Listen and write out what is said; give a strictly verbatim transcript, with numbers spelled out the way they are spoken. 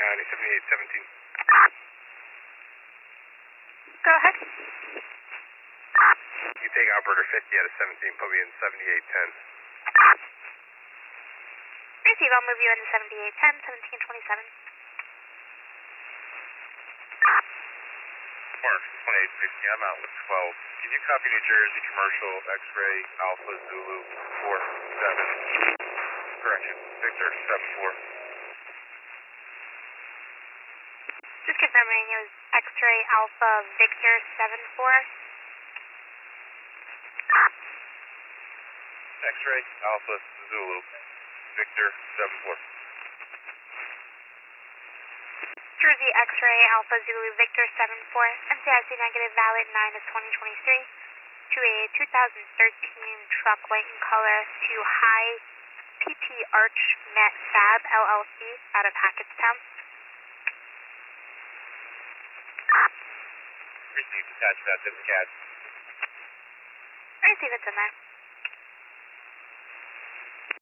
County, seventy-eight seventeen. Go ahead. You take operator fifty out of seventeen, put me in seventy-eight ten. Receive, I'll move you into seventy-eight ten, seventeen twenty-seven. Mark, twenty-eight sixteen, I'm out with twelve. Can you copy New Jersey Commercial X-Ray Alpha Zulu four seven? Correction, Victor seven four. Just confirming it was X-Ray Alpha Victor seven four. X-Ray Alpha Zulu Victor seven four. Jersey X-Ray Alpha Zulu Victor seven four. M C I C negative, valid nine of twenty twenty-three. To a two thousand thirteen truck, white in color, to High P T Arch Met Fab L L C out of Hackettstown. Received, attached that to the C A D. I receive it's in there.